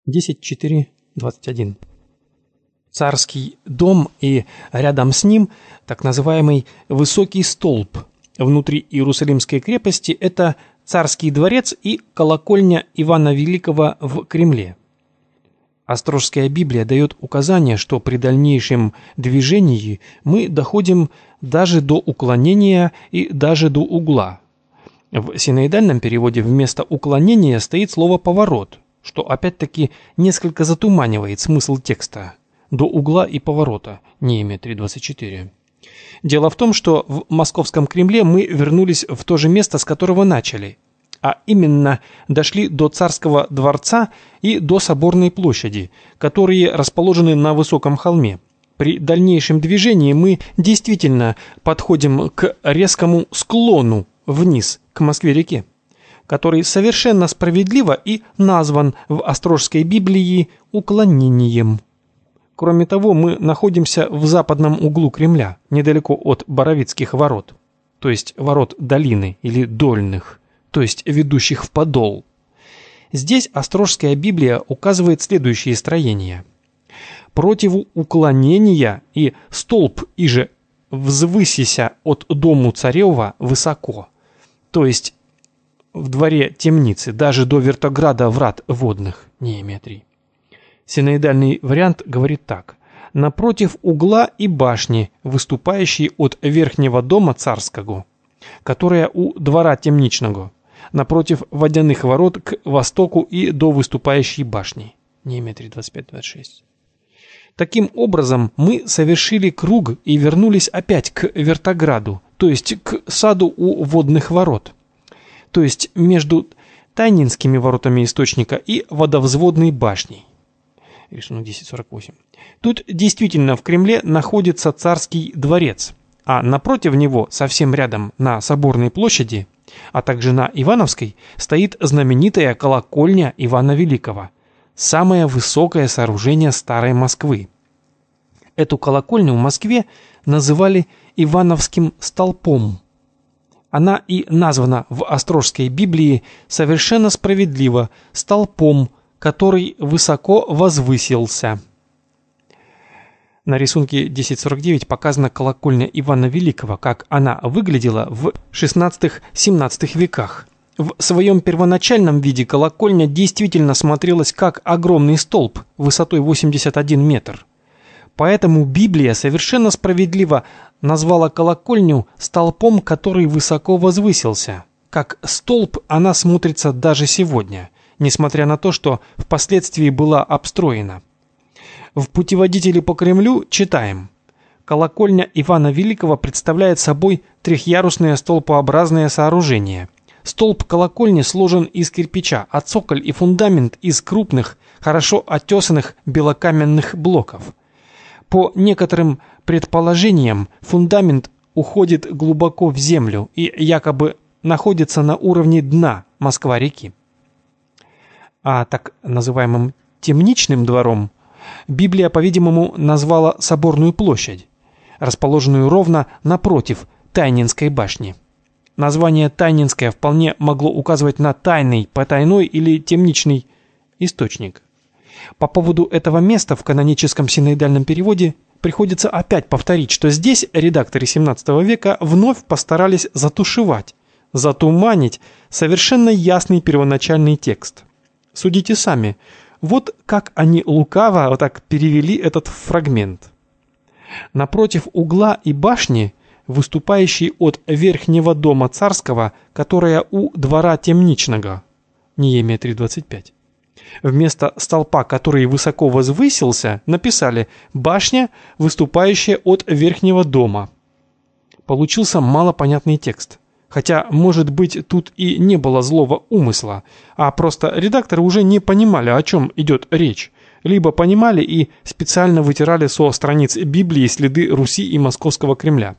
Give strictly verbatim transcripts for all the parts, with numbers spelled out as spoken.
десять четыре двадцать один. Царский дом и рядом с ним так называемый высокий столб внутри Иерусалимской крепости – это царский дворец и колокольня Ивана Великого в Кремле. Острожская Библия дает указание, что при дальнейшем движении мы доходим даже до уклонения и даже до угла. В синоидальном переводе вместо уклонения стоит слово «поворот», что опять-таки несколько затуманивает смысл текста. До угла и поворота, Неемия три двадцать четыре. Дело в том, что в Московском Кремле мы вернулись в то же место, с которого начали, а именно дошли до Царского дворца и до Соборной площади, которые расположены на высоком холме. При дальнейшем движении мы действительно подходим к резкому склону вниз, к Москве-реке, который совершенно справедливо и назван в Острожской Библии уклонением. Кроме того, мы находимся в западном углу Кремля, недалеко от Боровицких ворот, то есть ворот долины или дольных, то есть ведущих в Подол. Здесь Острожская Библия указывает следующие строения. Противу уклонения и столб иже взвысися от дому царева высоко, то есть в дворе темницы, даже до вертограда врат водных, Неемия три. Синоидальный вариант говорит так. Напротив угла и башни, выступающей от верхнего дома царского, которая у двора темничного, напротив водяных ворот к востоку и до выступающей башни. Неемия три двадцать пять двадцать шесть. Таким образом, мы совершили круг и вернулись опять к вертограду, то есть к саду у водных ворот, то есть между Тайнинскими воротами источника и водовзводной башней. Рисунок десять сорок восемь. Тут действительно в Кремле находится царский дворец, а напротив него, совсем рядом на Соборной площади, а также на Ивановской, стоит знаменитая колокольня Ивана Великого, самое высокое сооружение старой Москвы. Эту колокольню в Москве называли Ивановским столпом. Она и названа в Острожской Библии совершенно справедливо столпом, который высоко возвысился. На рисунке десять сорок девять показана колокольня Ивана Великого, как она выглядела в шестнадцатом-семнадцатом веках. В своем первоначальном виде колокольня действительно смотрелась как огромный столб высотой восемьдесят один метр. Поэтому Библия совершенно справедливо назвала колокольню столпом, который высоко возвысился. Как столб она смотрится даже сегодня, несмотря на то, что впоследствии была обстроена. В путеводителе по Кремлю читаем: колокольня Ивана Великого представляет собой трехъярусное столпообразное сооружение. Столб колокольни сложен из кирпича, а цоколь и фундамент из крупных, хорошо отесанных белокаменных блоков. По некоторым предположениям, фундамент уходит глубоко в землю и якобы находится на уровне дна Москва-реки. А так называемым темничным двором Библия, по-видимому, назвала Соборную площадь, расположенную ровно напротив Тайнинской башни. Название Тайнинская вполне могло указывать на тайный, потайной или темничный источник. По поводу этого места в каноническом синоидальном переводе приходится опять повторить, что здесь редакторы семнадцатого века вновь постарались затушевать, затуманить совершенно ясный первоначальный текст. Судите сами, вот как они лукаво вот так перевели этот фрагмент. Напротив угла и башни, выступающей от верхнего дома царского, которая у двора темничного, Неемия три двадцать пять. Вместо столпа, который высоко возвысился, написали «башня, выступающая от верхнего дома». Получился малопонятный текст. Хотя, может быть, тут и не было злого умысла, а просто редакторы уже не понимали, о чем идет речь. Либо понимали и специально вытирали со страниц Библии следы Руси и Московского Кремля.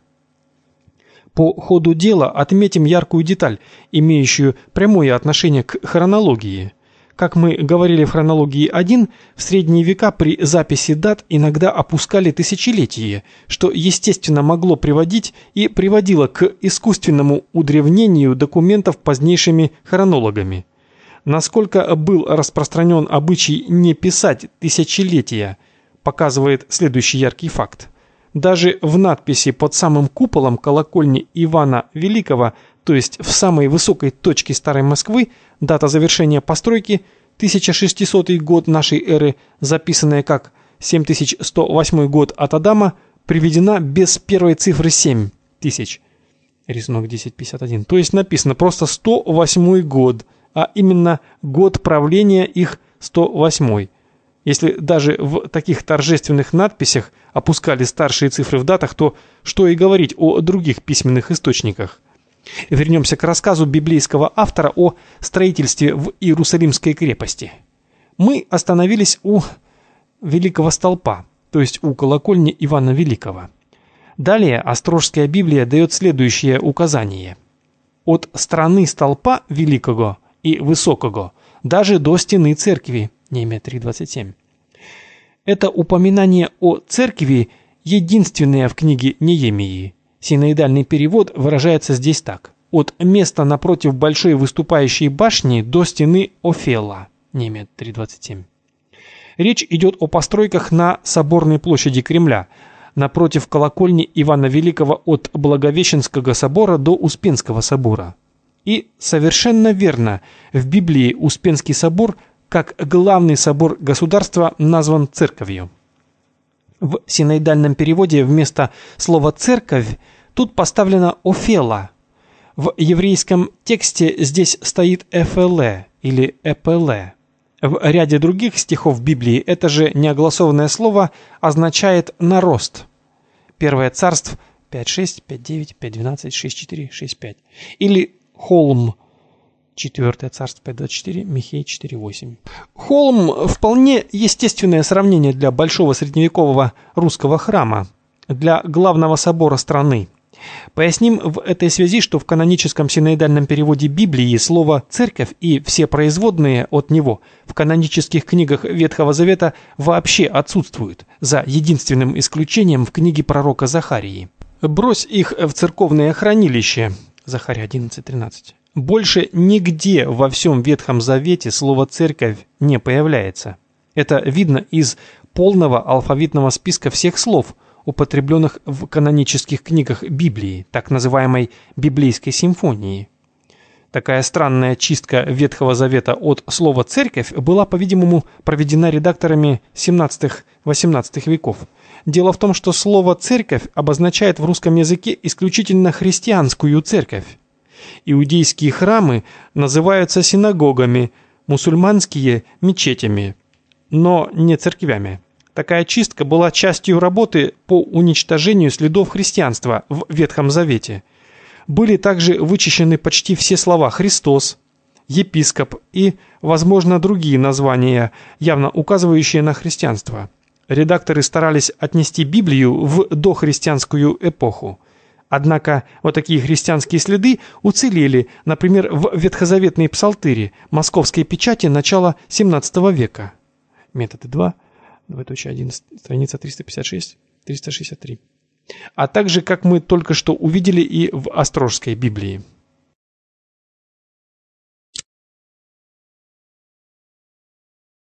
По ходу дела отметим яркую деталь, имеющую прямое отношение к хронологии. Как мы говорили в хронологии один, в средние века при записи дат иногда опускали тысячелетие, что естественно могло приводить и приводило к искусственному удревнению документов позднейшими хронологами. Насколько был распространен обычай не писать тысячелетия, показывает следующий яркий факт. Даже в надписи под самым куполом колокольни Ивана Великого, то есть в самой высокой точке Старой Москвы, дата завершения постройки тысяча шестисотый год нашей эры, записанная как семь тысяч сто восьмой год от Адама, приведена без первой цифры семь тысяч. Рисунок десять пятьдесят один. То есть написано просто сто восьмой год, а именно год правления их сто восьмой. Если даже в таких торжественных надписях опускали старшие цифры в датах, то что и говорить о других письменных источниках. Вернемся к рассказу библейского автора о строительстве в Иерусалимской крепости. Мы остановились у Великого Столпа, то есть у колокольни Ивана Великого. Далее Острожская Библия дает следующее указание. От страны столпа Великого и Высокого даже до стены церкви. Неемия три двадцать семь. Это упоминание о церкви единственное в книге Неемии. Синоидальный перевод выражается здесь так. От места напротив большой выступающей башни до стены Офела. Неемия три двадцать семь. Речь идет о постройках на Соборной площади Кремля, напротив колокольни Ивана Великого от Благовещенского собора до Успенского собора. И совершенно верно, в Библии Успенский собор как главный собор государства назван церковью. В синоидальном переводе вместо слова «церковь» тут поставлено «офела». В еврейском тексте здесь стоит «эфеле» или «эпеле». В ряде других стихов Библии это же неогласованное слово означает «нарост». Первое Царств пять шесть, пять девять, пять двенадцать, шесть четыре, шесть пять. Или «холм». Четвертое Царство пять двадцать четыре, Михей четыре восемь. Холм – вполне естественное сравнение для большого средневекового русского храма, для главного собора страны. Поясним в этой связи, что в каноническом синоидальном переводе Библии слово «церковь» и все производные от него в канонических книгах Ветхого Завета вообще отсутствуют, за единственным исключением в книге пророка Захарии. «Брось их в церковное хранилище» Захария одиннадцать тринадцать. Больше нигде во всем Ветхом Завете слово «церковь» не появляется. Это видно из полного алфавитного списка всех слов, употребленных в канонических книгах Библии, так называемой «библейской симфонии». Такая странная чистка Ветхого Завета от слова «церковь» была, по-видимому, проведена редакторами семнадцатого-восемнадцатого веков. Дело в том, что слово «церковь» обозначает в русском языке исключительно христианскую церковь. Иудейские храмы называются синагогами, мусульманские – мечетями, но не церквями. Такая чистка была частью работы по уничтожению следов христианства в Ветхом Завете. Были также вычищены почти все слова «Христос», «епископ» и, возможно, другие названия, явно указывающие на христианство. Редакторы старались отнести Библию в дохристианскую эпоху. Однако вот такие христианские следы уцелели, например, в ветхозаветной псалтыре московской печати начала семнадцатого века. Методы два, двоеточие один, страница триста пятьдесят шесть триста шестьдесят три. А также, как мы только что увидели, и в Острожской Библии.